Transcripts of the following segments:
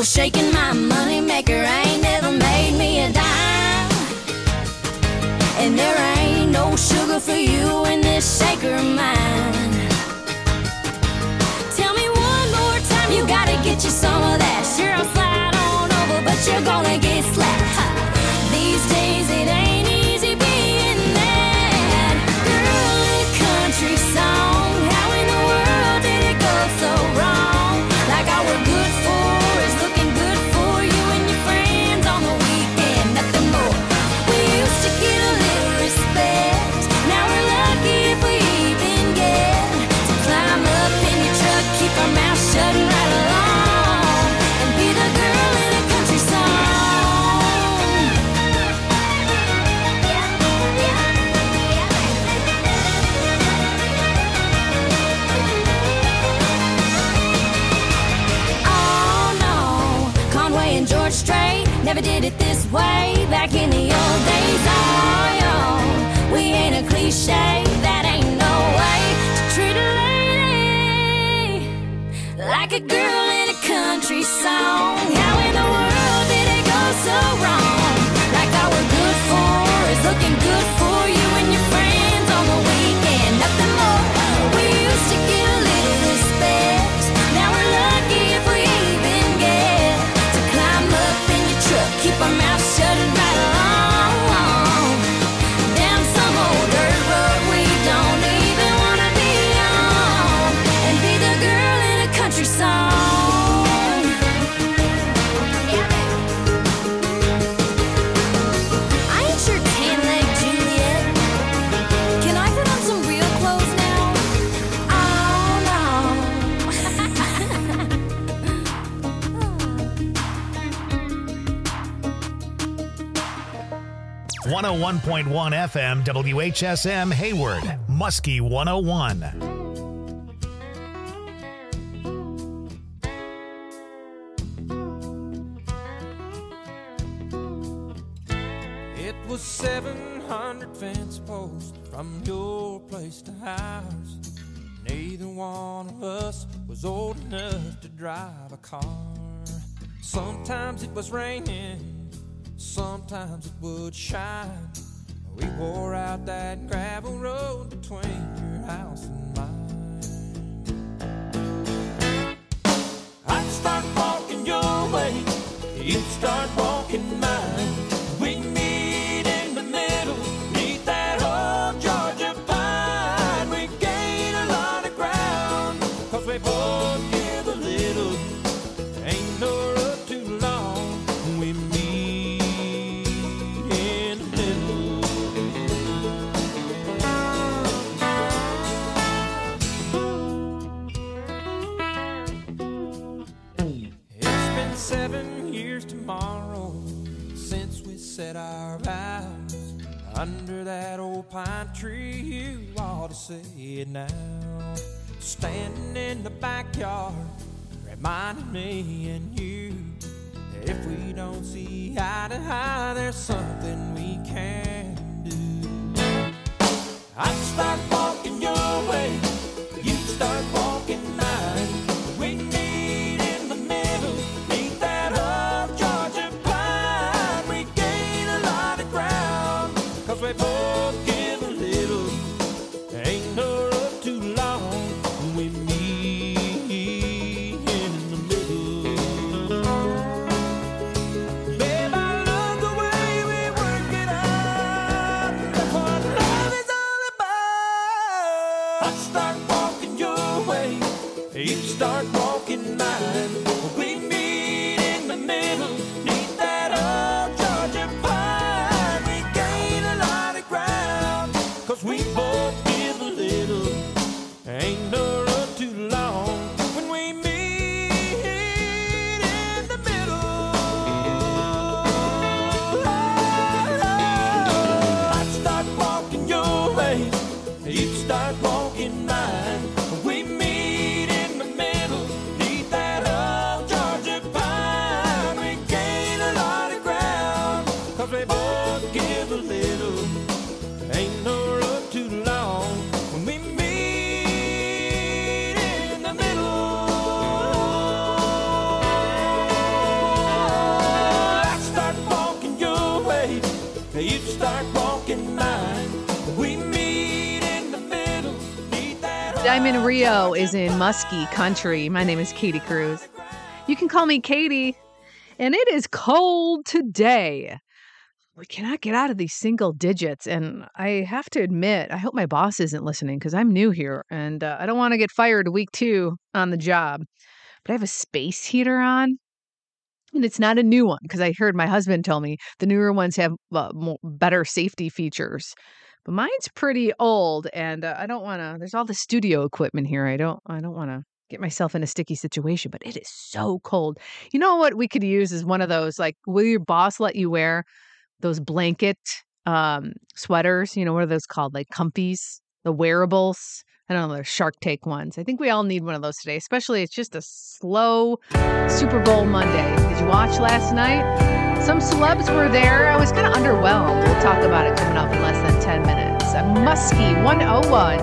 Well, shaking my money maker ain't never made me a dime. And there ain't no sugar for you in this shaker of mine. Tell me one more time, you gotta get you some of that. Sure, I'll slide on over, but you're gonna get slapped. These days it ain't easy being that girl in a country song. How in the world did it go so wrong? Like all we're good for is looking good for you and your friends on the weekend, nothing more. We used to get a little respect, now we're lucky if we even get to climb up in your truck, keep our mouth shut and ride along, and be the girl in a country song. Oh no, Conway and George Strait never did it this way back in the old days. Oh yo, we ain't a cliche, that ain't no way to treat a lady like a girl in a country song. How in the world did it go so wrong? Like all we're good for is looking good for you and your friends on the weekend, nothing more. We used to get a little respect, now we're lucky if we even get to climb up in your truck, keep our mouth shut and ride along, down some old dirt road we don't even wanna be on, and be the girl in a country song. I ain't your tan-leg Juliet. Can I put on some real clothes now? Oh no. 101.1 FM WHSM Hayward, Muskie 101. It was 700 fence posts from your place to ours. Neither one of us was old enough to drive a car. Sometimes it was raining, sometimes it would shine. We wore out that gravel road between your house and mine. I'd start walking your way, you'd start walking mine. We meet in the middle, neath that old Georgia pine. We gain a lot of ground, 'cause we both give a little. Ain't no road too long, we meet in the middle. It's been 7 years tomorrow since we said our vows under that old pine tree. You ought to say it now. Standing in the backyard, reminding me and you that if we don't see eye to eye, there's something we can do. I'd start walking your way, you'd start walking mine. We meet in the middle, meet that old Georgia pine. We gain a lot of ground, 'cause we both give a little. Ain't no road too long, we meet in the middle. Babe, I love the way we work it out. That's what love is all about. I'm in Rio is in Muskie Country. My name is Katie Cruz. You can call me Katie. And it is cold today. We cannot get out of these single digits. And I have to admit, I hope my boss isn't listening because I'm new here. And I don't want to get fired week 2 on the job. But I have a space heater on. And it's not a new one because I heard my husband tell me the newer ones have better safety features. But mine's pretty old, and I don't want to. There's all the studio equipment here. I don't want to get myself in a sticky situation. But it is so cold. You know what we could use is one of those. Like, will your boss let you wear those blanket sweaters? You know, what are those called? Like comfies, the wearables. I don't know, they're Shark Tank ones. I think we all need one of those today, especially it's just a slow Super Bowl Monday. Did you watch last night? Some celebs were there. I was kind of underwhelmed. We'll talk about it coming up in less than 10 minutes. Muskie 101.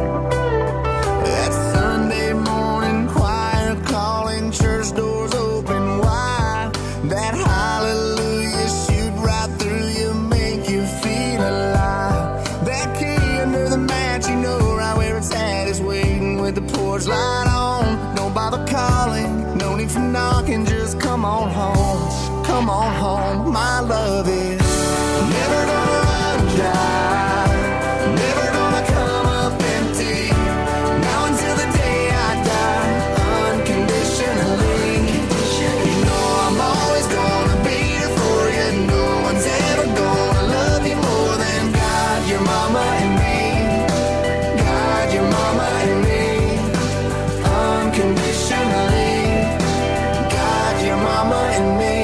That Sunday morning choir calling, church doors open wide. That hallelujah shoot right through you, make you feel alive. That key under the mat, you know right where it's at, is waiting with the porch light on. Don't bother calling, no need for knocking, just come on home. Come on home, my love is never gonna run dry, never gonna come up empty, now until the day I die, unconditionally. You know I'm always gonna be here for you, no one's ever gonna love you more than God, your mama and me, God, your mama and me, unconditionally, God, your mama and me.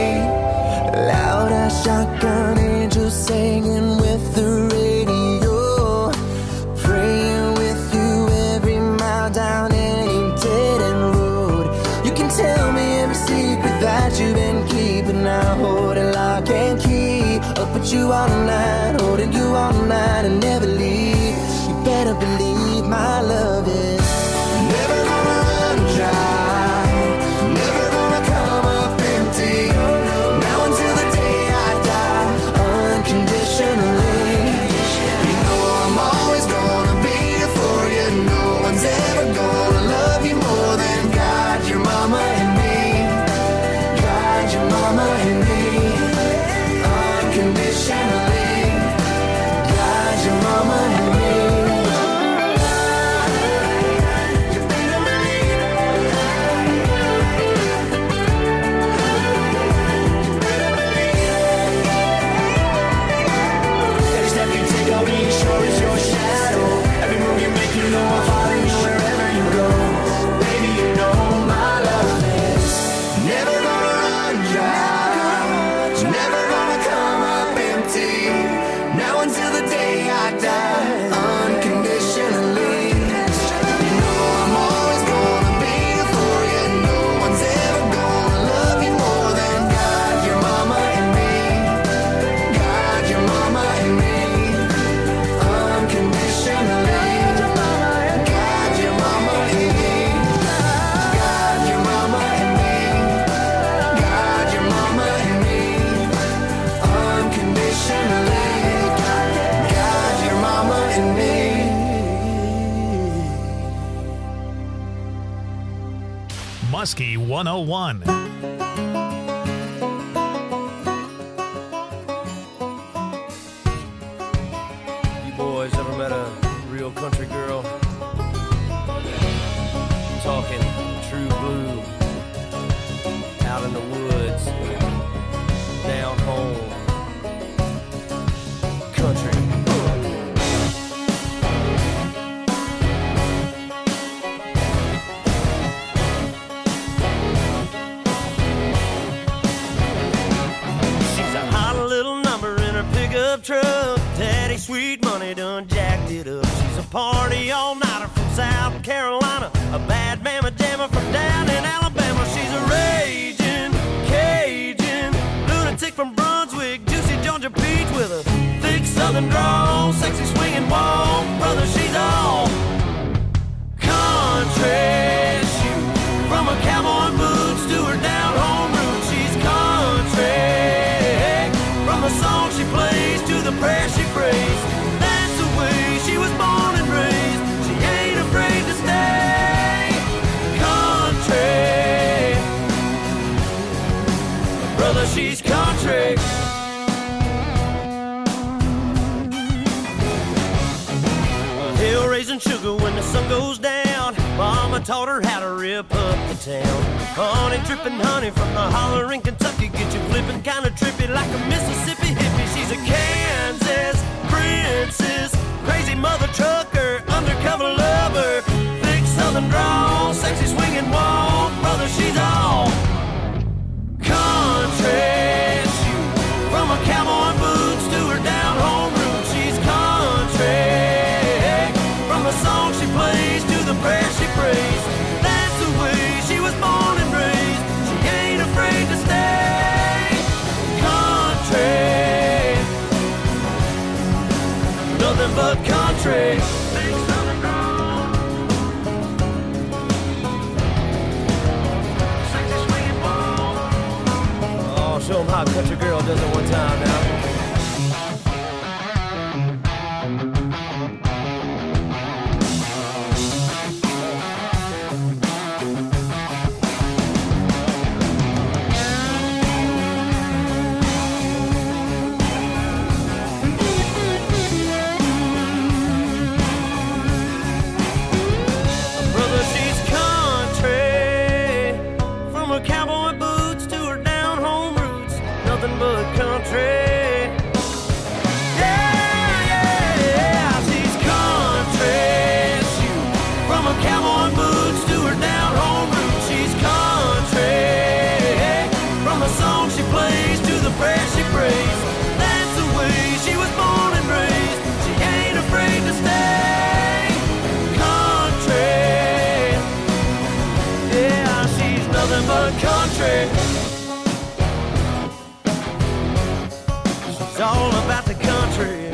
Loud as shotgun angels singing with the radio, praying with you every mile down any dead end road. You can tell me every secret that you've been keeping. I hold it lock and key, up with you all night, holding you all night and never leave. You better believe my love is never gonna run dry, never gonna come up empty, now until the day I die, unconditionally. You know I'm always gonna be here for you, no one's ever gonna love you more than God, your mama and me, God, your mama and me, unconditionally, God, your mama and me. Every step you take, I'll be sure is your shadow. Every move you make, you know I'll follow you wherever you go. Baby, you know my love is never gonna run dry, never gonna come up empty, now until the day I die, unconditionally. You know I'm always gonna be here for you, no one's ever gonna love you more than God, your mama and me, God, your mama and me, unconditionally. God, your mama and me, God, your mama and me, God, your mama and me, unconditionally. God, your mama and me. Muskie 101. You boys ever met a real country girl? Talking true blue, out in the woods, down home, country. She's a hot little number in her pickup truck. Daddy sweet money done jacked it up. She's a party all-nighter from South Carolina, a bad mama jammer from down in Alabama. She's a raging Cajun lunatic from Brunswick, juicy Georgia peach with a thick southern drawl, sexy swinging walk. Brother, she's all country. Shoot, from her cowboy boots to her down home roots, she's country. From the song she plays to the prayer she prays, that's the way she was born and raised. She ain't afraid to stay. Brother, she's country. Hill raising sugar when the sun goes down. Mama taught her how to rip up the town. Honey dripping honey from the holler in Kentucky. Get you flipping kinda trippy like a Mississippi hippie. She's a Kansas princess, crazy mother trucker, undercover lover, thick southern drawl, sexy swinging walk. Brother, she's all country. From her cowboy boots to her down home roots, she's country. From the song she plays to the prayer she prays, that's the way she was born and raised. She ain't afraid to stay country. Nothing but country. Oh, show them how a country girl does it one time now. It's all about the country.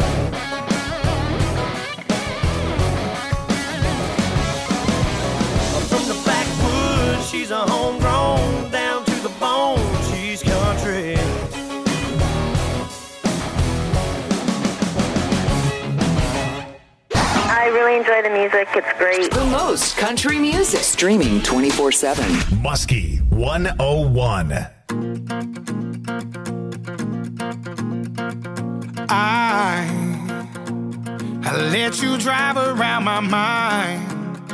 From the backwoods, she's a homegrown, down to the bone, she's country. I really enjoy the music. It's great. The most country music. Streaming 24/7. Muskie 101. I let you drive around my mind.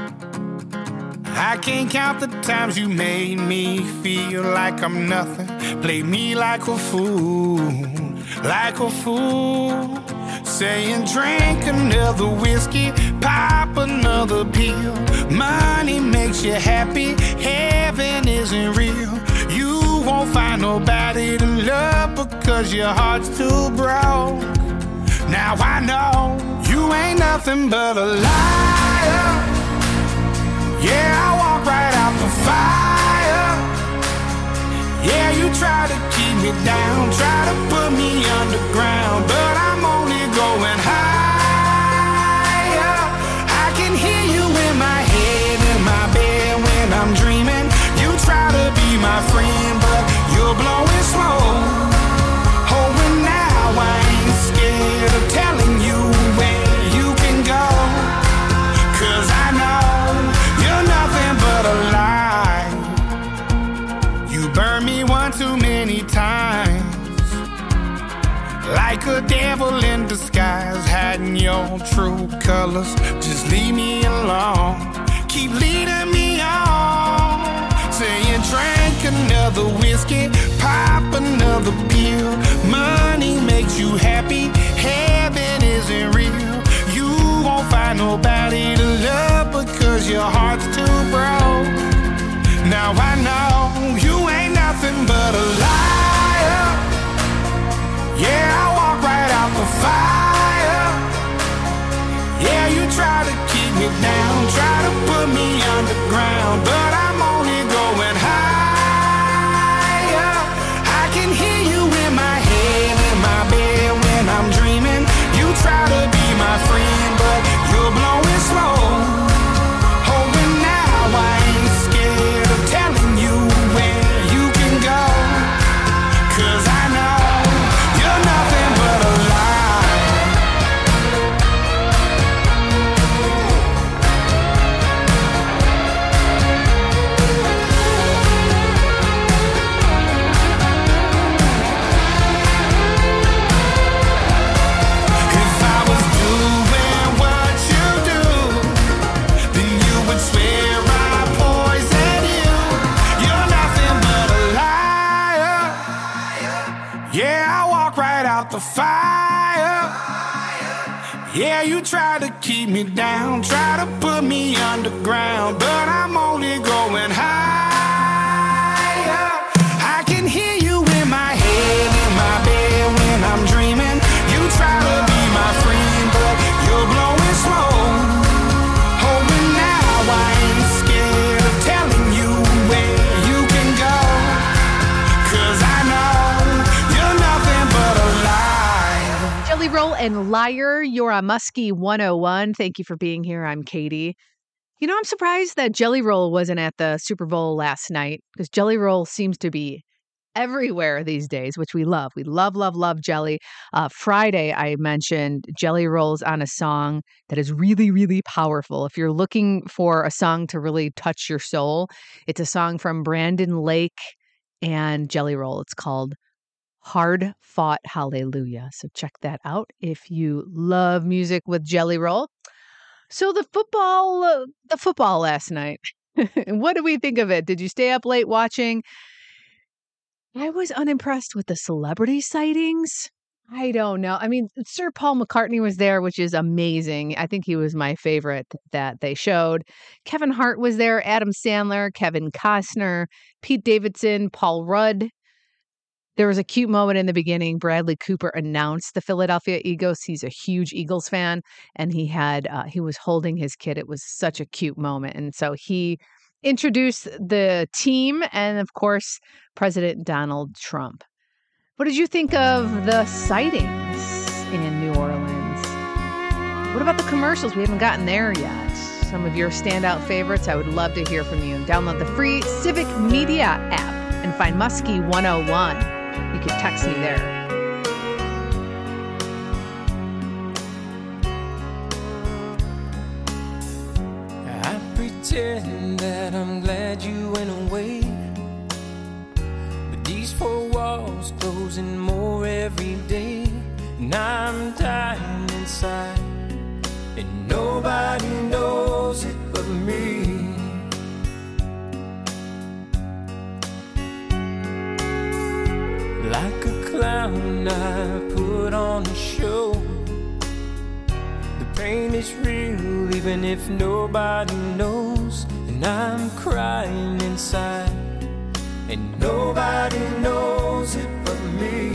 I can't count the times you made me feel like I'm nothing. Played me like a fool, like a fool. Saying drink another whiskey, pop another pill. Money makes you happy, heaven isn't real. You won't find nobody to love because your heart's too broke. Now I know you ain't nothing but a liar. Yeah, I walk right out the fire. Yeah, you try to keep me down, try to put me underground, but I'm only going higher. I can hear you in my head, in my bed when I'm dreaming. You try to be my friend, but you're blowing smoke. Oh, and now I ain't scared of telling you where you can go, 'cause I know you're nothing but a lie. You burned me one too many times, like a devil in disguise, hiding your true colors. Just leave me alone, keep leading me on. Saying drink another whiskey, pop another pill. Money makes you happy, heaven isn't real. You won't find nobody to love because your heart's too broke. Now I know you ain't nothing but a liar. Yeah, I walk right out the fire. Yeah, you try to keep me down, try to put me underground, but I'm only going higher. I can hear you in my head, in my bed when I'm dreaming. You try to be my friend, but you're blowing slow. Oh, and now I ain't scared of telling you Yeah, I walk right out the fire. Yeah, you try to keep me down, try to put me underground, but I'm only going higher. I can hear you in my head, in my bed when I'm dreaming. You try to be my friend, but you're blowing smoke. Oh, but now I ain't scared of telling you where you can go, 'cause I know you're nothing but a lie. Jelly Roll and Liar, you're on Muskie 101. Thank you for being here. I'm Katie. You know, I'm surprised that Jelly Roll wasn't at the Super Bowl last night, because Jelly Roll seems to be everywhere these days, which we love. We love, love, love Jelly. Friday, I mentioned Jelly Roll's on a song that is really, really powerful. If you're looking for a song to really touch your soul, it's a song from Brandon Lake and Jelly Roll. It's called Hard Fought Hallelujah. So check that out if you love music with Jelly Roll. So the football last night. What did we think of it? Did you stay up late watching? I was unimpressed with the celebrity sightings. I don't know. I mean, Sir Paul McCartney was there, which is amazing. I think he was my favorite that they showed. Kevin Hart was there, Adam Sandler, Kevin Costner, Pete Davidson, Paul Rudd. There was a cute moment in the beginning. Bradley Cooper announced the Philadelphia Eagles. He's a huge Eagles fan, and he was holding his kid. It was such a cute moment. And so he introduced the team and, of course, President Donald Trump. What did you think of the sightings in New Orleans? What about the commercials? We haven't gotten there yet. Some of your standout favorites, I would love to hear from you. Download the free Civic Media app and find Muskie 101. You can text me there. I pretend that I'm glad you went away, but these four walls closing more every day, and I'm dying inside, and nobody knows it but me. Like a clown, I put on a show. The pain is real, even if nobody knows. And I'm crying inside, and nobody knows it but me.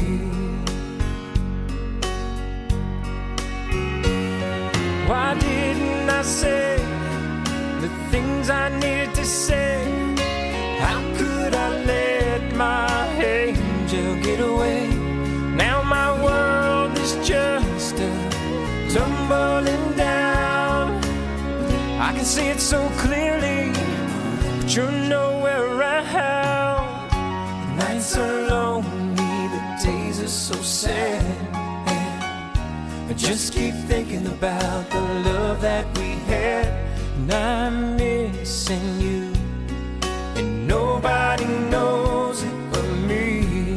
Why didn't I say the things I needed to say? How could I let my angel get away? Now my world is just tumbling down. I can see it so clearly, but you're nowhere around. The nights are lonely, the days are so sad, and I just keep thinking about the love that we had, and I'm missing you, and nobody knows it but me.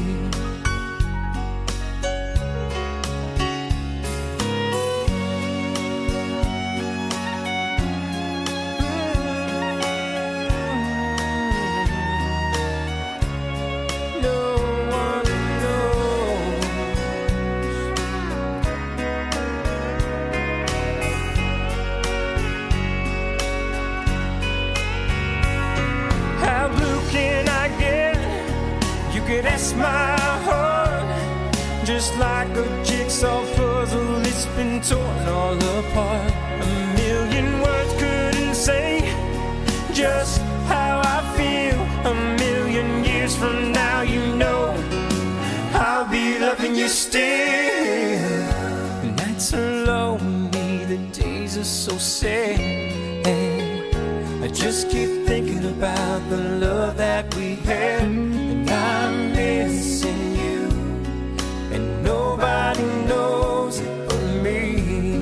That's my heart, just like a jigsaw puzzle, it's been torn all apart. A million words couldn't say just how I feel. A million years from now, you know, I'll be loving you still. The nights are lonely, the days are so sad, and I just keep thinking about the love that we had, and I'm missing you, and nobody knows it but me.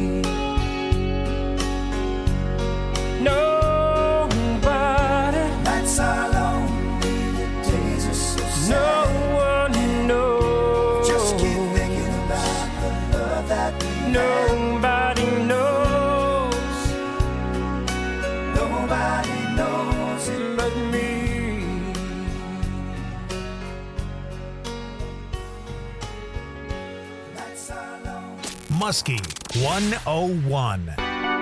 Nobody. Nights are lonely, the days are so sad. No one knows. Just keep thinking about the love that we had. Nobody knows. Nobody knows it but me. Muskie 101.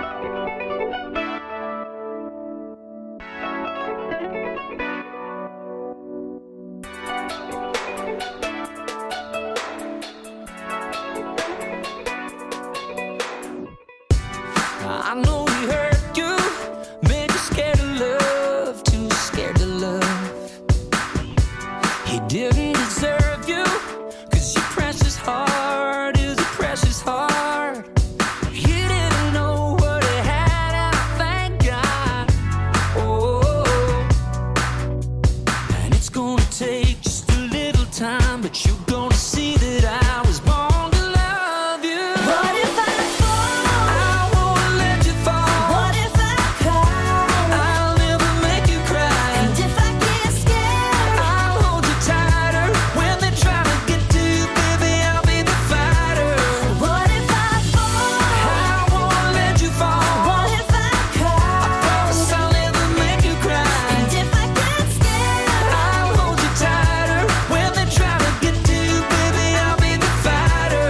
I know he hurt you, made you scared of love, too scared to love. He didn't deserve you, 'cause your precious heart is a precious heart. He didn't know what he had, and I thank God. Oh, and it's gonna take just a little time, but you're gonna see that I was born to love you. What if I fall? I won't let you fall. What if I cry? I'll never make you cry. And if I get scared? I'll hold you tighter. When they try to get to you, baby, I'll be the fighter. What if I fall? I won't let you fall. What if I cry? Promise I'll never make you cry. And if I get scared? I'll hold you tighter. When they try to get to you, baby, I'll be the fighter.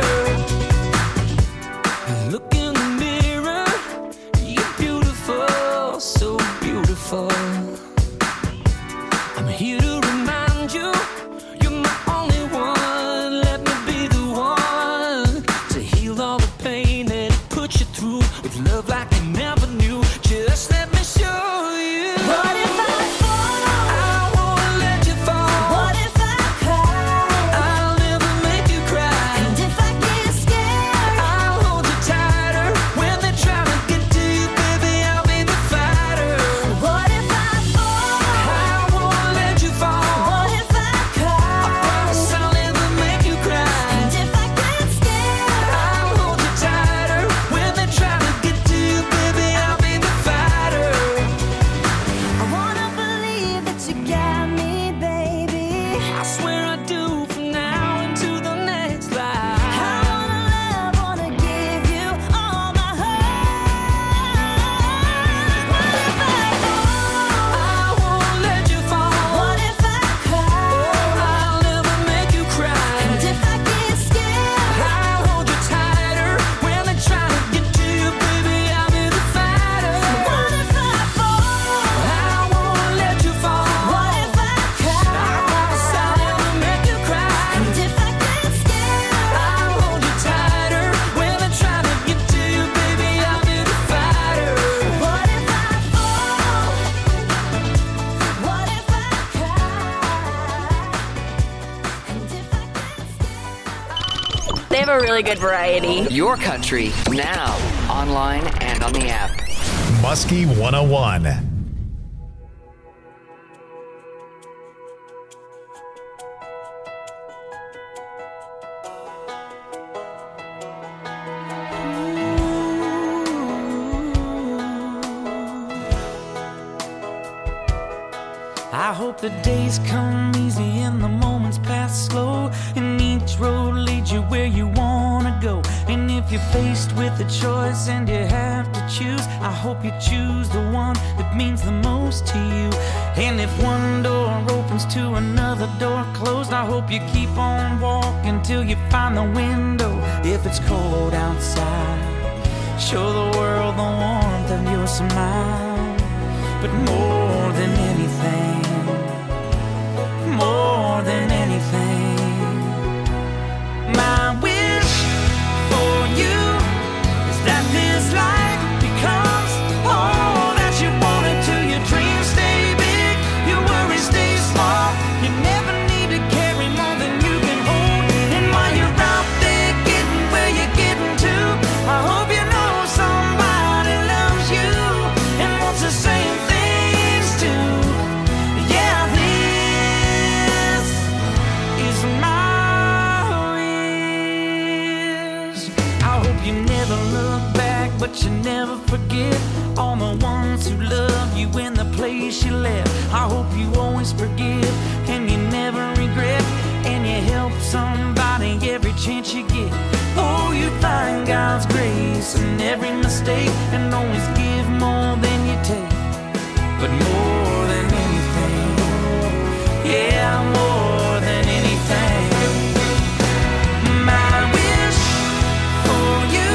Look in the mirror, you're beautiful, so beautiful. I'm here to remind you, you're my only one. Let me be the one to heal all the pain that it put you through with love like you never knew. Just let me show you. What if I fall? I won't let you fall. What if I cry? I'll never make you cry. And if I get scared? I'll hold you tighter. When they try to get to you, baby, I'll be the fighter. What if I fall? I won't let you fall. What if I cry? Promise I'll never make you cry. And if I get scared? I'll hold you tighter. When they try to get to you, baby, I'll be the fighter. I wanna believe that you got me, baby. I swear I do from now into the next I life. wanna love, wanna give you all my heart. What if I fall? I won't let you fall. What if I cry? I'll never make you cry. And if I get scared? I'll hold you tighter. When they try to get to you, baby, I'll be the fighter. What if I fall? I won't let you fall. What if I cry? I promise I'll never make you cry. And if I get scared? I'll hold you tighter. When they try to get to you, baby, I'll be the fighter. What if I fall? What if I cry? And if I get scared? They have a really good variety. Your country, now, online and on the app. Muskie 101. I hope the days come easy and the moments pass slow, and each road leads you where you wanna go. And if you're faced with a choice and you have to choose, I hope you choose the one that means the most to you. And if one door opens to another door closed, I hope you keep on walking till you find the window. If it's cold outside, show the world the warmth of your smile. But more than anything, more than anything, my wish for you is that this life becomes all that you want it to. Your dreams stay big, your worries stay small. You never need to carry more than you can hold. And while you're out there getting where you're getting to, I hope you know somebody loves you and wants the same things too. Yeah, this is my wish. I hope you never look back, but you never forget all the ones who love you in the place you left. I hope you always forgive and you never regret, and you help somebody every chance you get. Oh, you find God's grace in every mistake and always give more than you take. But more than anything, yeah, more than anything, my wish for you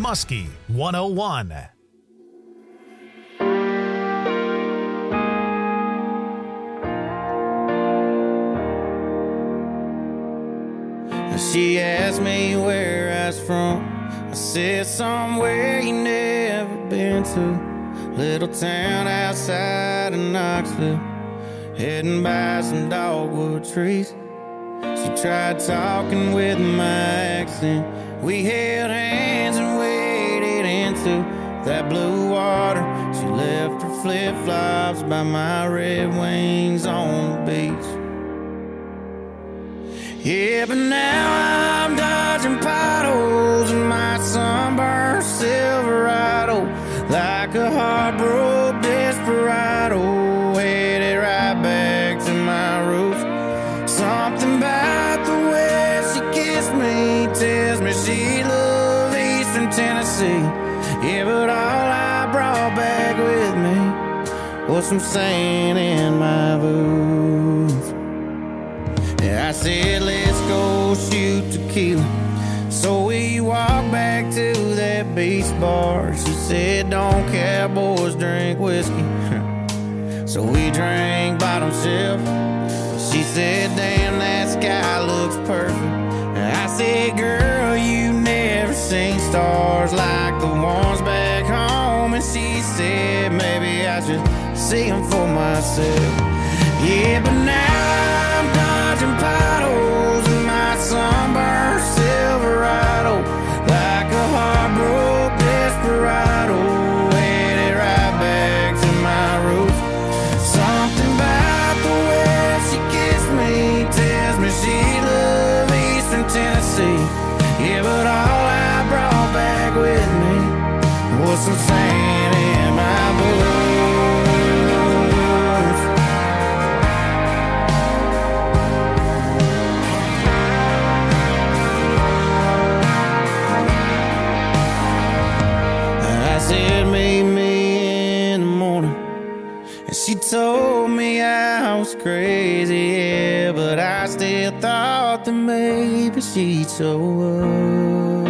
Muskie 101. She asked me where I was from. I said somewhere you never been to. Little town outside of Knoxville, heading by some dogwood trees. She tried talking with my accent. We held hands and waded into that blue water. She left her flip-flops by my Red Wings on the beach. Yeah, but now I'm dodging potholes in my sunburned Silverado, like a heartbroken desperado, headed right back to my roots. Something about the way she kissed me tells me she loved Eastern Tennessee. Yeah, but all I brought back with me was some sand in my boots. Yeah, I said, let's go shoot tequila. So we walked back to that beach bar. She said, don't cowboys drink whiskey. So we drank bottom shelf. She said, damn, that sky looks perfect. And I said, girl, you never seen stars like the ones back home. And she said, maybe I should see them for myself. Yeah, but now I'm dodging potholes in my sunburned Silverado, like a heartbroken desperado, headed right back to my roots. Something about the way she kissed me tells me she loved Eastern Tennessee. Yeah, but all I brought back with me was some sand in my boots. Meet me in the morning, and she told me I was crazy, yeah, but I still thought that maybe she'd show up.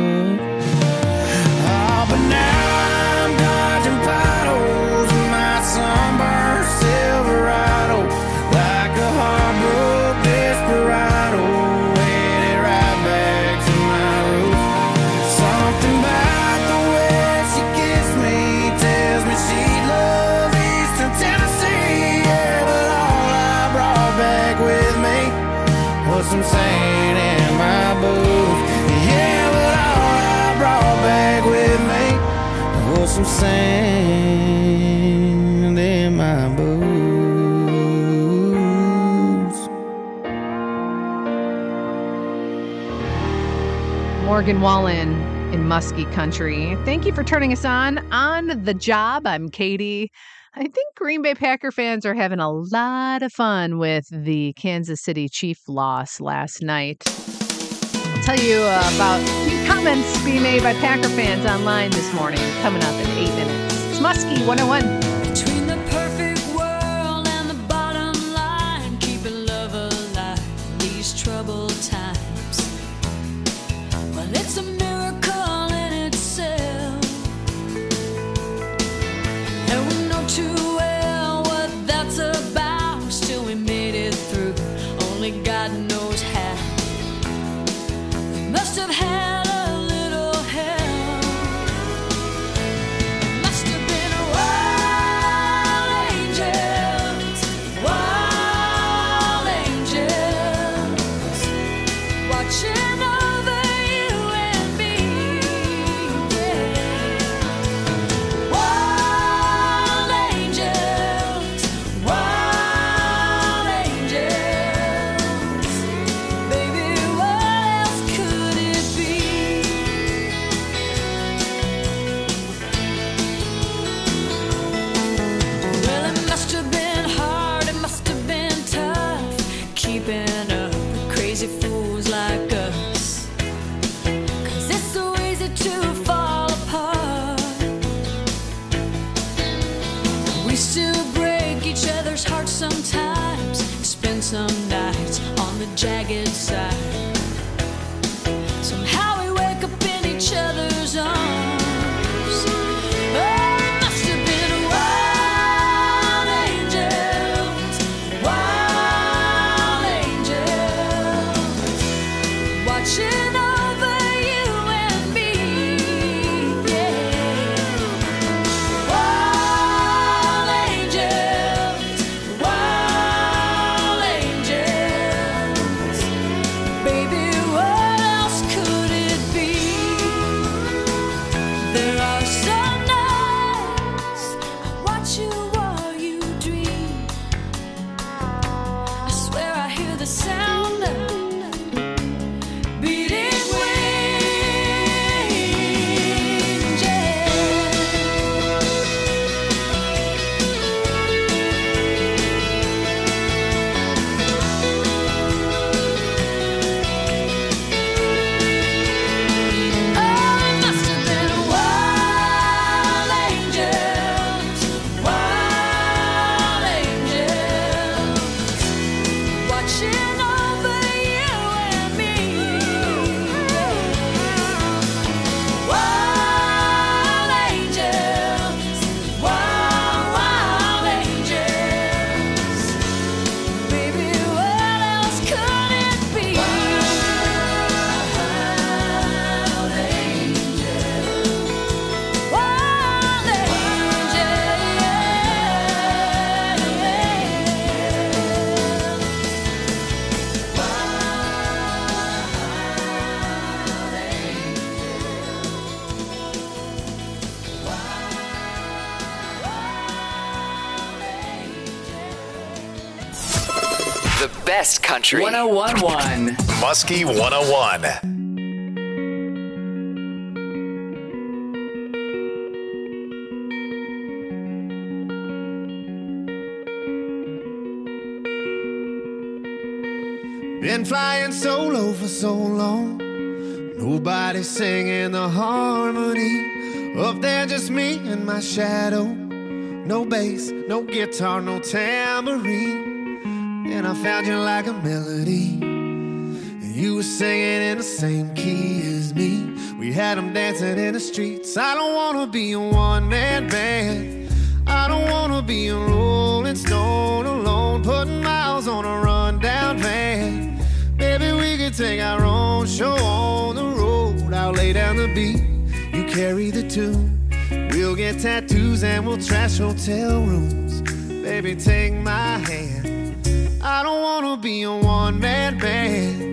Oh, but now I'm dodging potholes in my sunburned Silverado, like a heartbroken desperado, headed right back to my roots. Something about the way she kissed me tells me she loved Eastern Tennessee. Yeah, but all I brought back with me was some sand in my boots. Yeah, but all I brought back with me was some sand in my boots. Morgan Wallen in Muskie Country. Thank you for turning us on the job. I'm Katie. I think Green Bay Packer fans are having a lot of fun with the Kansas City Chief loss last night. I'll tell you about comments being made by Packer fans online this morning, coming up in 8 minutes. It's Muskie 101. Between the perfect world and the bottom line, keeping love alive in these troubled times. Well, it's a miracle in itself, and we know too well what that's about. Still we made it through, only God knows how. We must have had a little help. It must have been wild angels watching over you and me. Yeah. Wild angels, baby, what else could it be? Well, it must have been hard, it must have been tough, keeping up with crazy fools like us. 'Cause it's so easy to fall apart. We still break each other's hearts sometimes, spend some nights on the jagged side. Somehow we wake up in each other's arms. the sound of beating wings, yeah. Oh, it must have been wild angels, watching over you and me. Wild angels, wild angels. Baby, what else could it be? Wild angels, wild The best country. 101.1. Muskie 101. Been flying solo for so long. Nobody singing the harmony. Up there just me and my shadow. No bass, no guitar, no tambourine. And I found you like a melody. And you were singing in the same key as me. We had them dancing in the streets. I don't wanna be a one-man band. I don't wanna be a rolling stone alone, putting miles on a rundown van. Maybe we could take our own show on the road. I'll lay down the beat, you carry the tune. We'll get tattoos and we'll trash hotel rooms. Baby, take my hand. I don't wanna be a one-man band.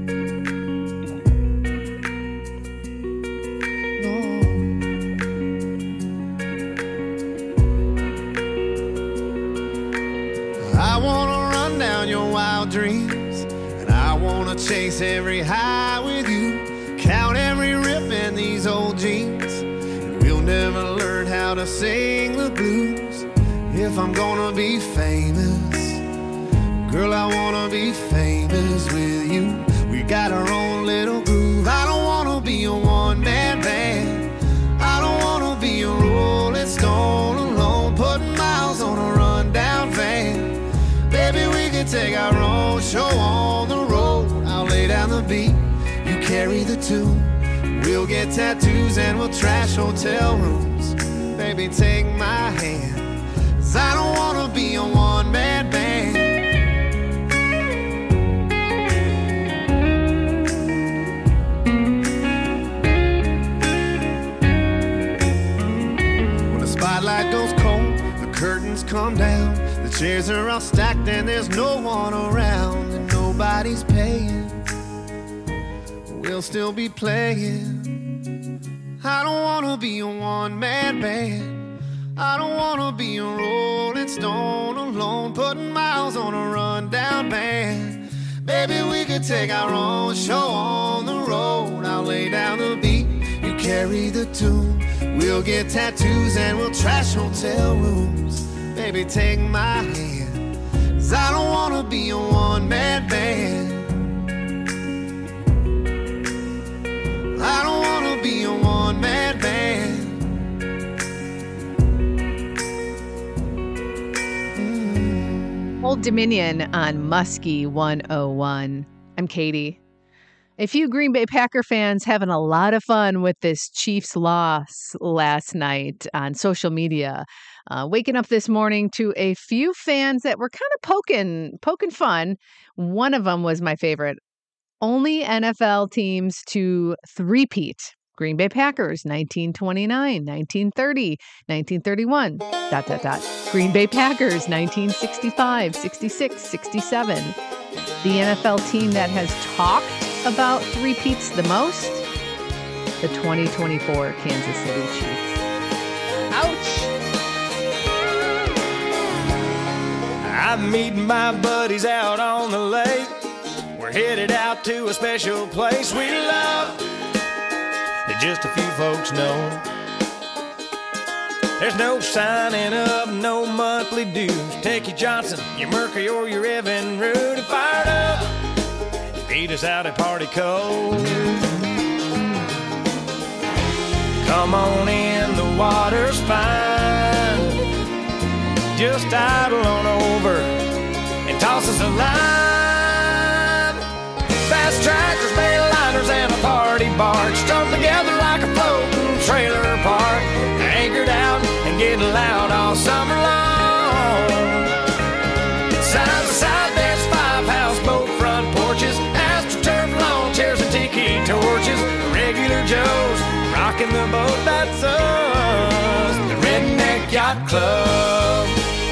I wanna run down your wild dreams, and I wanna chase every high with you, count every rip in these old jeans, and we'll never learn how to sing the blues. If I'm gonna be famous, girl, I wanna be famous with you. We got our own little groove. I don't wanna be a one-man band. I don't wanna be a rolling stone alone, putting miles on a rundown van. Baby, we could take our own show on the road. I'll lay down the beat, you carry the tune. We'll get tattoos and we'll trash hotel rooms. Baby, take my hand, 'cause I don't wanna be a one-man band. When the spotlight goes cold, the curtains come down, the chairs are all stacked and there's no one around, and nobody's paying. We'll still be playing. I don't wanna be a one-man band. I don't wanna be a rolling stone alone, putting miles on a rundown van. Baby, we could take our own show on the road. I'll lay down the beat, you carry the tune. We'll get tattoos and we'll trash hotel rooms. Baby, take my hand, 'cause I don't wanna be a one-man band. I don't wanna be a one-man band. Old Dominion on Muskie 101. I'm Katie. A few Green Bay Packer fans having a lot of fun with this Chiefs loss last night on social media. Waking up this morning to a few fans that were kind of poking fun. One of them was my favorite. Only NFL teams to three-peat. Green Bay Packers, 1929, 1930, 1931, ... Green Bay Packers, 1965, 66, 67. The NFL team that has talked about three-peats the most, the 2024 Kansas City Chiefs. Ouch! I meet my buddies out on the lake. We're headed out to a special place we love that just a few folks know. There's no signing up, no monthly dues. Take your Johnson, your Mercury, or your Evinrude and fire it up. Meet us out at Party Cove. Come on in, the water's fine. Just idle on over and toss us a line. Fast tractors, mainliners, and a party barge strung together like a floating trailer park. Anchored out and getting loud all summer long. Side by side, there's 5 houseboat front porches, AstroTurf lawn chairs and tiki torches. Regular Joes rocking the boat, that's us, the Redneck Yacht Club.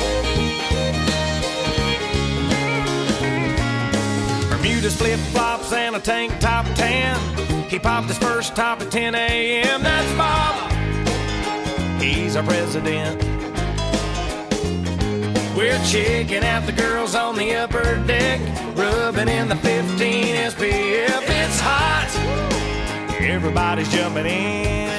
Bermuda's flip-flops and a tank top tan. He popped his first top at 10 a.m. That's Bob. He's our president. We're checking out the girls on the upper deck, rubbing in the 15 SPF. It's hot. Everybody's jumping in.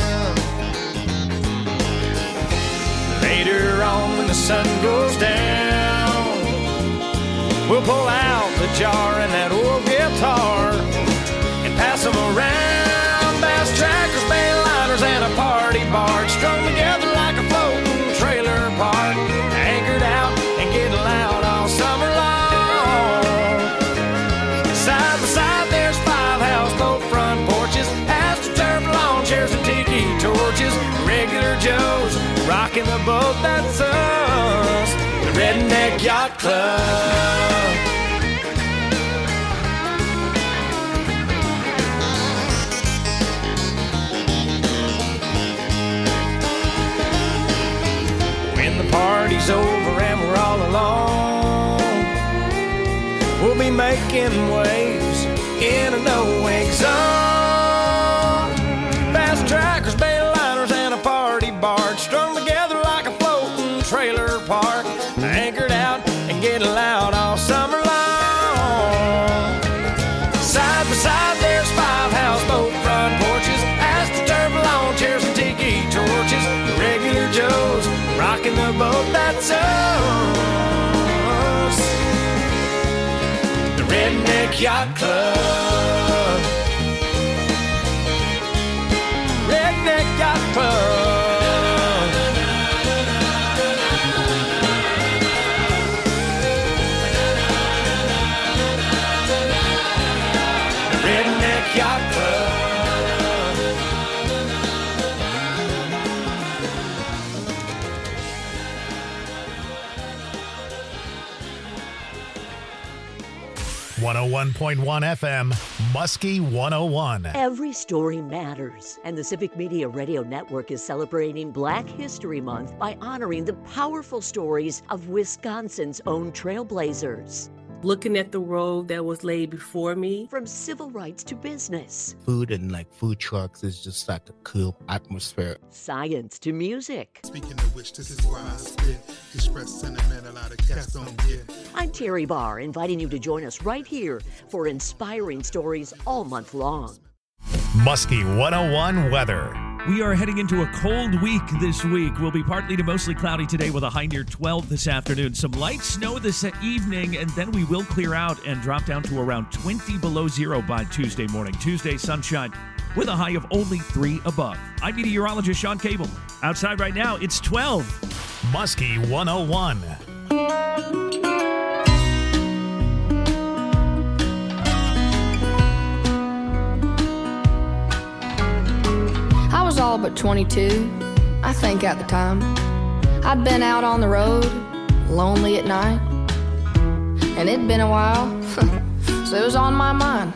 Later on when the sun goes down, we'll pull out the jar and that old guitar and pass them around. Bass trackers, mainliners, and a party barge strung together like a floating trailer park. Anchored out and getting loud all summer long. Side by side, there's 5 houseboat front porches, AstroTurf lawn chairs and tiki torches. Regular Joes rocking the boat, that's us, the Redneck Yacht Club. Party's over and we're all alone, we'll be making waves in a no-wake zone. Fast trackers, mainliners, and a party barge strung together like a floating trailer park. Anchored out and getting loud all summer long. Side by side, there's 5 houseboat front porches, AstroTurf lawn chairs and tiki torches. Regular Joes rocking the boat, that's us, the Redneck Yacht Club. Redneck Yacht Club. The Redneck Yacht Club. 101.1 FM, Muskie 101. Every story matters, and the Civic Media Radio Network is celebrating Black History Month by honoring the powerful stories of Wisconsin's own trailblazers. Looking at the road that was laid before me. From civil rights to business. Food and like food trucks is just like a cool atmosphere. Science to music. Speaking of which, this is why I spit. Express sentiment a lot of cats don't get. I'm Terry Barr, inviting you to join us right here for inspiring stories all month long. Muskie 101 weather. We are heading into a cold week this week. We'll be partly to mostly cloudy today with a high near 12 this afternoon. Some light snow this evening, and then we will clear out and drop down to around 20 below zero by Tuesday morning. Tuesday, sunshine with a high of only 3 above. I'm meteorologist Sean Cable. Outside right now, it's 12. Muskie 101. I was all but 22, I think at the time. I'd been out on the road, lonely at night. And it'd been a while, so it was on my mind.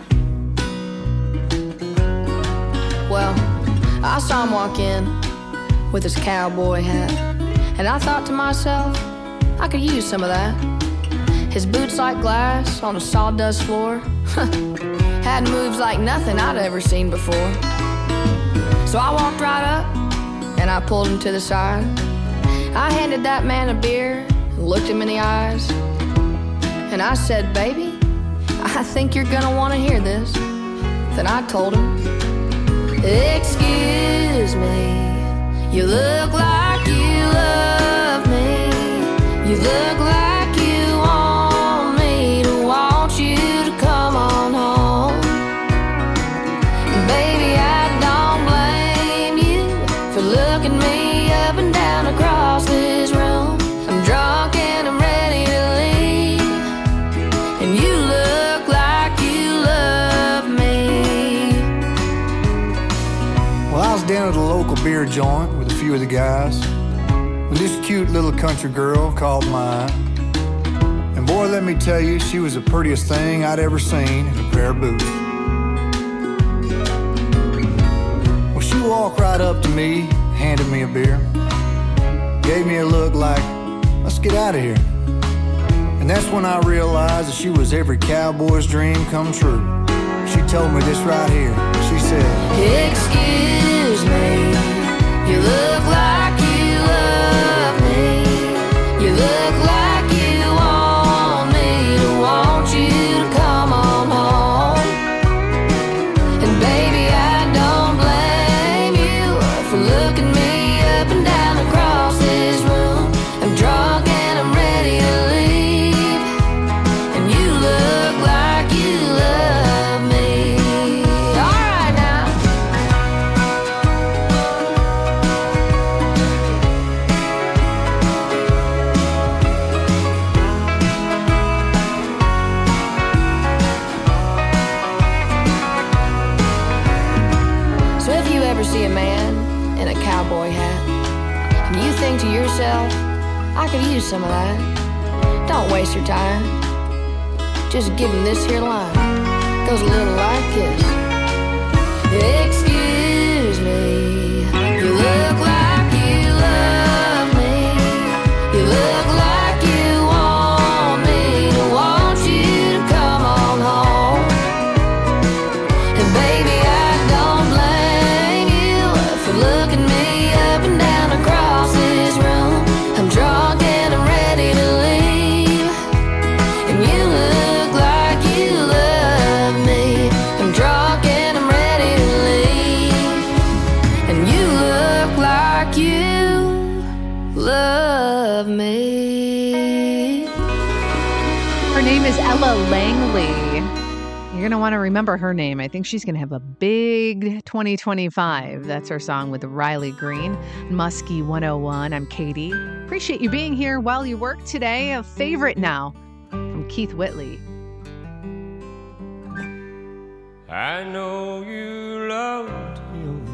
Well, I saw him walk in with his cowboy hat. And I thought to myself, I could use some of that. His boots like glass on a sawdust floor. Had moves like nothing I'd ever seen before. So I walked right up, and I pulled him to the side. I handed that man a beer, and looked him in the eyes. And I said, baby, I think you're gonna wanna hear this. Then I told him, excuse me, you look like you love me. You look like you want me to want you to come on home. Baby, I don't blame you for looking me up and down across this room. I'm drunk and I'm ready to leave, and you look like you love me. Well, I was down at a local beer joint with a few of the guys, with this cute little country girl called mine. And boy, let me tell you, she was the prettiest thing I'd ever seen in a pair of boots. Well, she walked right up to me, handed me a beer, gave me a look like, let's get out of here. And that's when I realized that she was every cowboy's dream come true. She told me this right here. She said, excuse me, you look like you love me. You look like you want me to want you to come on home. And baby, I don't blame you for looking me up and down across this room. I'm drunk and I'm ready to leave, and you look like you love me. All right now. So if you ever see a man in a cowboy hat, and you think to yourself, I could use some of that, don't waste your time. Just give him this here line. Goes a little like this. Excuse me, you look like you love me. You look like you want me to want you to come on home. And baby, I don't blame you for looking me up and down across this room. I'm drunk and I'm ready to leave, and you look like you love me. I'm drunk and I'm ready to leave, and you look like you love me. Her name is Ella Langley. You're going to want to remember her name. I think she's going to have a big 2025. That's her song with Riley Green. Muskie 101. I'm Katie. Appreciate you being here while you work today. A favorite now from Keith Whitley. I know you loved him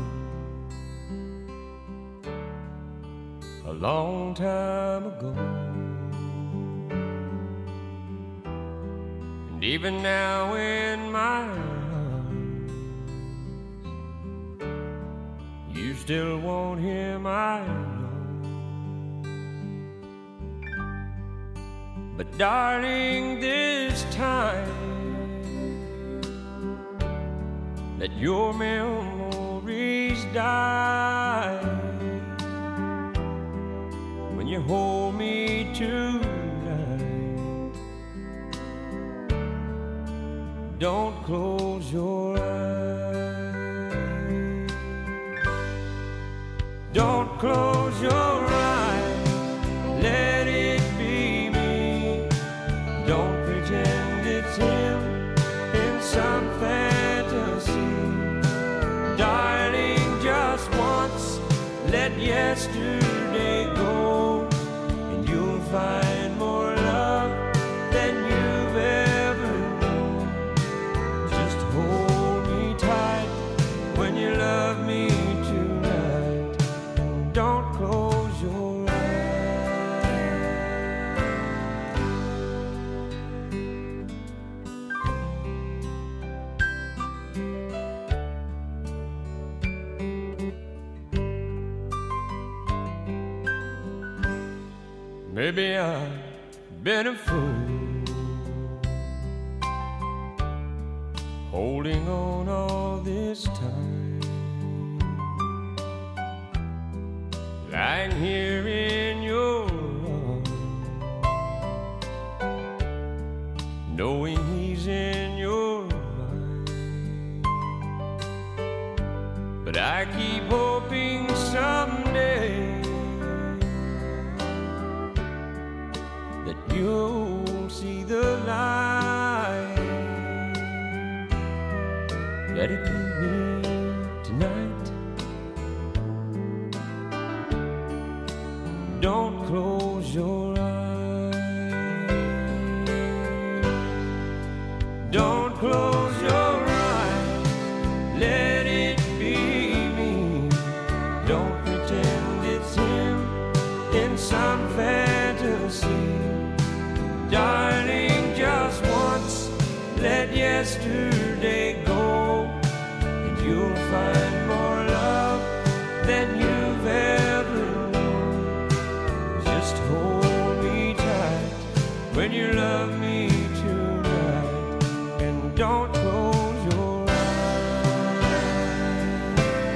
a long time ago, and even now in my arms, you still want him, I know. But darling, this time let your memories die when you hold me tonight. Don't close your eyes. Don't close your eyes. Let it be me. Don't pretend it's him in some fantasy. Darling, just once, let yesterday go, and you'll find more love than you've ever known. Just hold me tight when you love me tonight, and don't close your eyes. Maybe I've been a fool, holding on all this time, lying here in your arms, knowing he's in your life. But I keep hoping someday that you'll see the light. Let it be me tonight. Don't close your eyes. Don't close your eyes. Let it be me. Don't pretend it's him in some fantasy. Darling, just once, let yesterday go, and you'll find more love than you've ever known. Just hold me tight when you love me tonight, and don't close your eyes.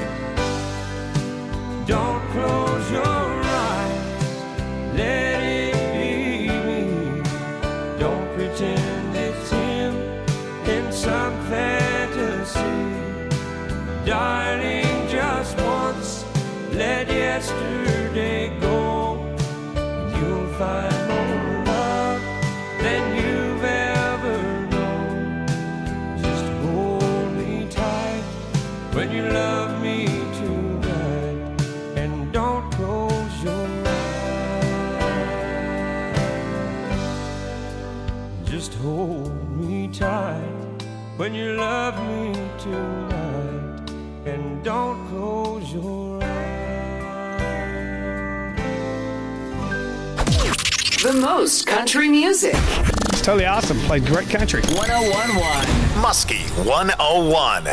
Don't close your eyes. Let it be me. Don't pretend it's him in some fantasy. Darling, just once, let yesterday go, and you'll find more love than you've ever known. Just hold me tight when you love me tonight, and don't close your eyes. Just hold me tight when you love me tonight, and don't close your eyes. The most country music. It's totally awesome. Played great country. 101.1 Muskie 101.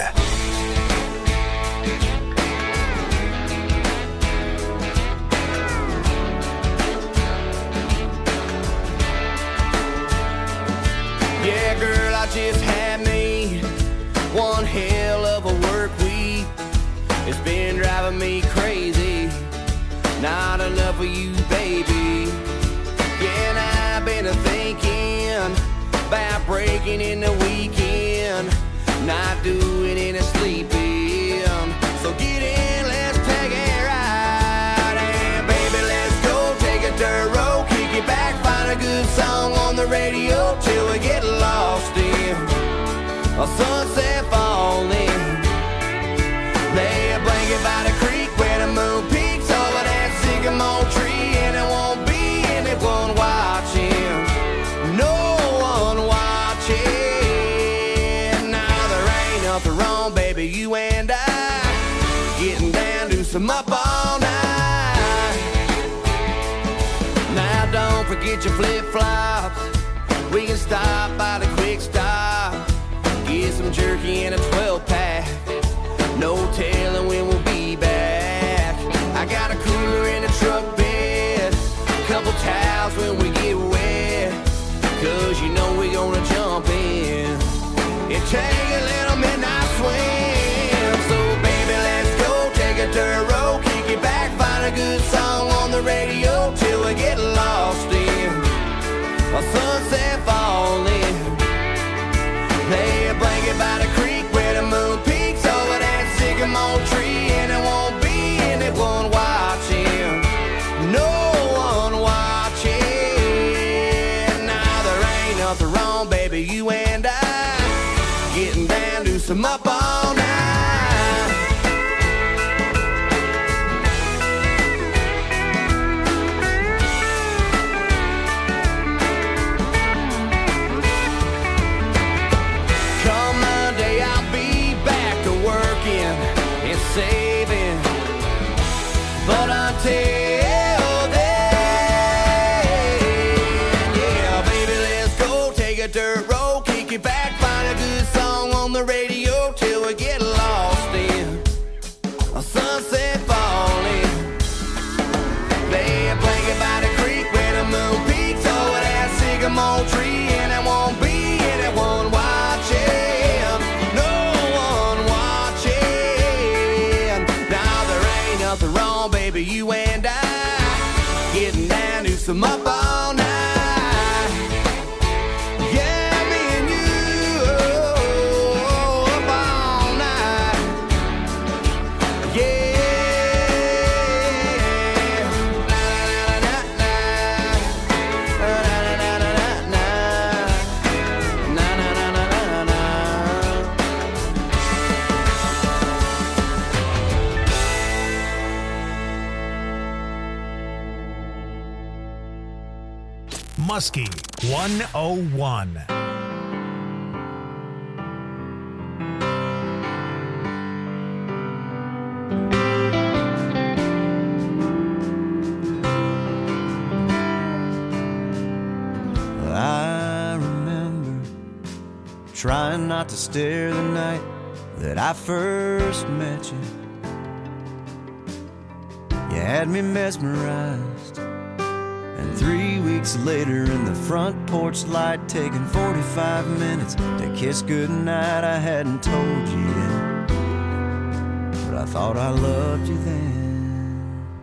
Yeah, girl, I just had me one hell of a work week. It's been driving me crazy. Not enough of you, baby. Yeah, and I've been thinking about breaking in the weekend, not doing any sleeping. So get in, let's take a ride. And baby, let's go take a dirt road, kick it back, find a good song on the radio till we get lost in a sunset falling. Lay a blanket by the creek where the moon peaks over that sycamore tree, and it won't be anyone watching, no one watching. Now there ain't nothing wrong, baby, you and I getting down to some up all night. Now don't forget your flip-flops. We can stop by the quick stop, get some jerky and a 12-pack. No telling when we'll be back. I got a cooler in the truck bed, couple towels when we get wet, 'cause you know we gonna jump in and take a little midnight swim. So baby, let's go take a dirt road, kick it back, find a good song on the radio till we get lost in a sunset falling. Lay a blanket by the creek where the moon peaks over that sycamore tree, and it won't be anyone watching, no one watching. Now there ain't nothing wrong, baby, you and I getting down to some up all night. Come Monday, I'll be back to working and saving, but until then, yeah, baby, let's go take a dirt road, kick it back, find a good song on the radio till we get lost in a sunset falling. Lay a blanket by the creek where the moon peaks over that sycamore tree, and it won't be anyone watching, no one watching. Now there ain't nothing wrong, baby, you and I getting down to some up all night. Yeah, me Muskie 101. I remember trying not to stare the night that I first met you. You had me mesmerized, and 3 weeks later in the front porch light, taking 45 minutes to kiss goodnight, I hadn't told you yet, but I thought I loved you then.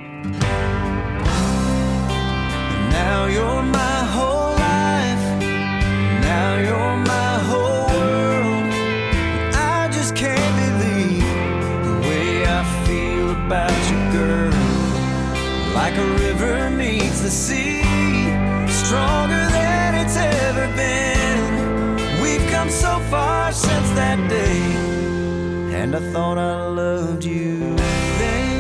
And now you're my whole life, now you're my whole world. I just can't believe the way I feel about you, girl. Like a river meets the sea, stronger than it's ever been. We've come so far since that day, and I thought I loved you then.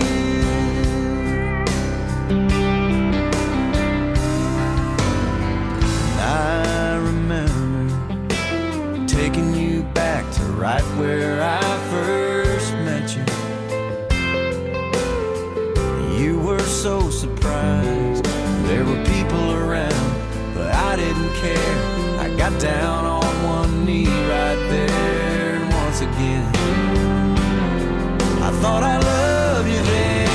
And I remember taking you back to right where I first met you. You were so surprised, there were people around, but I didn't care. I got down on one knee right there, and once again I thought I loved you then.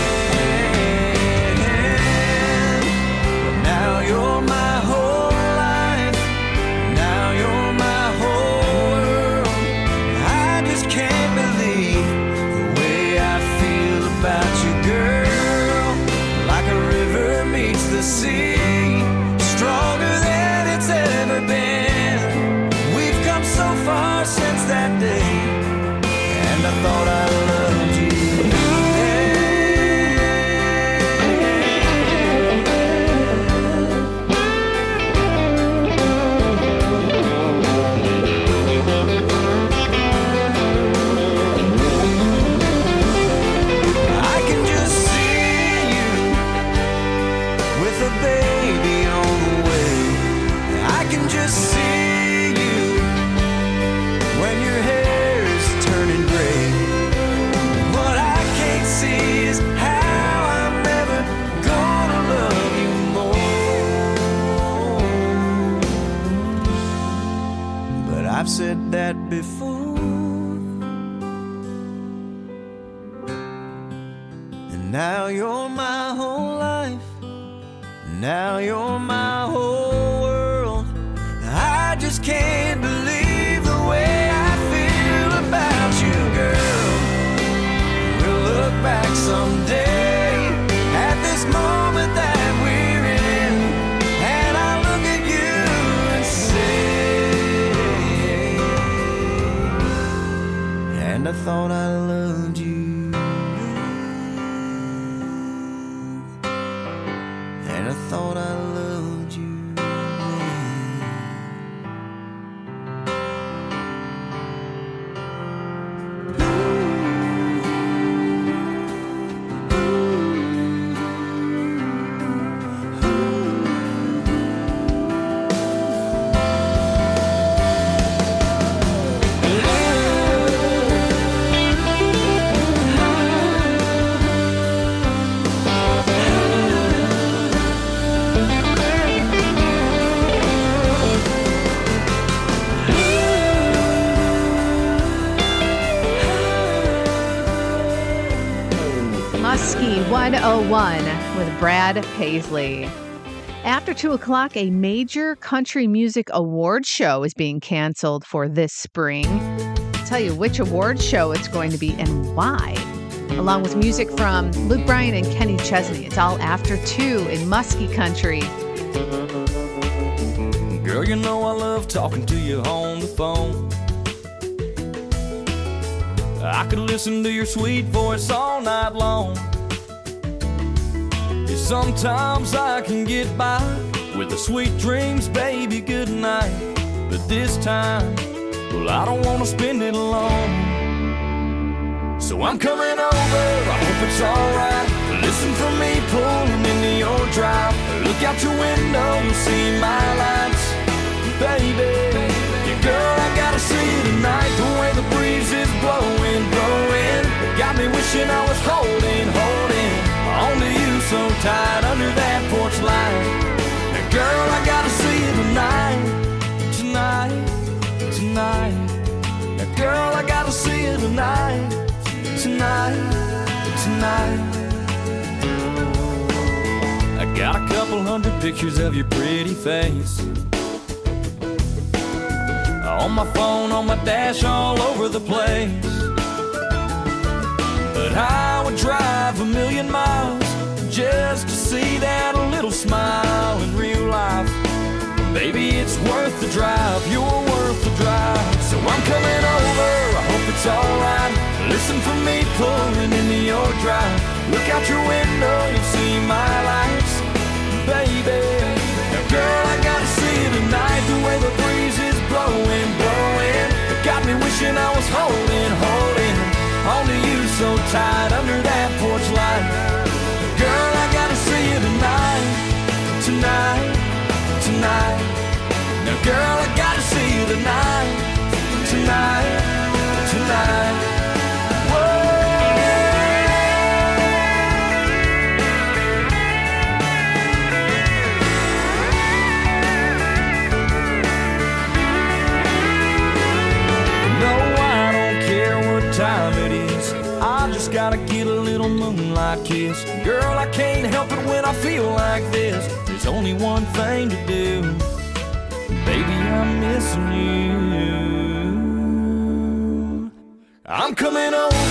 But now you're my whole life, now you're my whole world. I just can't believe the way I feel about you, girl. The sea, stronger than it's ever been. We've come so far since that day, and I thought I loved you I've said that before, and now you're my whole life, now you're my whole world. I just can't believe the way I feel about you, girl. We'll look back someday at this moment that we're in, and I'll look at you and say, and I thought I loved you, and I thought I loved you. Muskie 101 with Brad Paisley. After 2 o'clock, a major country music award show is being canceled for this spring. I'll tell you which award show it's going to be and why. Along with music from Luke Bryan and Kenny Chesney. It's all after 2 in Muskie Country. Girl, you know I love talking to you on the phone. I could listen to your sweet voice all night long. Yeah, sometimes I can get by with the sweet dreams, baby, good night. But this time, well, I don't want to spend it alone. So I'm coming over, I hope it's alright. Listen for me pulling into your drive. Look out your window, you'll see my lights. Baby, yeah, girl, I gotta see you tonight. The way the breeze is blowing, blowing, it got me wishing I was holding onto you so tight under that porch light. Now, girl, I gotta see you tonight, tonight, tonight. Now, girl, I gotta see you tonight, tonight, tonight. I got a couple hundred pictures of your pretty face on my phone, on my dash, all over the place. But I would drive 1,000,000 miles just to see that little smile in real life. Baby, it's worth the drive, you're worth the drive. So I'm coming over, I hope it's alright. Listen for me pulling into your drive. Look out your window, you'll see my lights. Baby, now girl, I gotta see you tonight. The way the breeze is blowing, blowing, it got me wishing I was holding onto you so tight under that porch light. Girl, I gotta see you tonight, tonight, tonight. Now girl, I gotta see you tonight, tonight, tonight. Time it is, I just gotta get a little moonlight kiss. Girl, I can't help it when I feel like this. There's only one thing to do, baby, I'm missing you. I'm coming over.